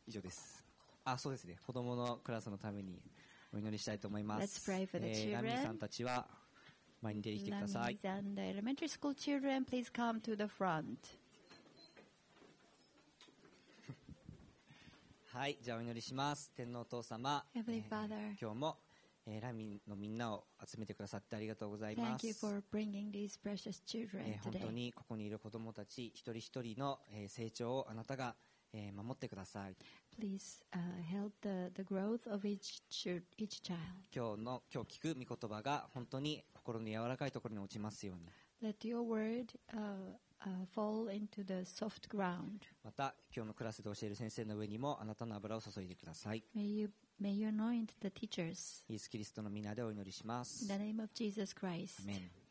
以上です。そうですね。子供のクラスのためにお祈りしたいと思います。 Let's pray for the children. ラミーさんたちは前に出てきてください。 Lamis and the elementary school children, please come to the front. はい、じゃあお祈りします。天皇お父様、 Heavenly Father, 今日も、ラミのみんなを集めてくださってありがとうございます。 thank you for bringing these precious children 本当 today. にここにいる子どもたち一人一人の、成長をあなたが、守ってください。 Please help the growth of each child. 今日聞く御言葉が本当に心の柔らかいところに落ちますように。 Let your word fall into the soft ground. また今日のクラスで教える先生の上にもあなたの油を注いでください。 May you anoint the teachers. イエスキリストの皆でお祈りします。 In the name of Jesus Christ. アメン。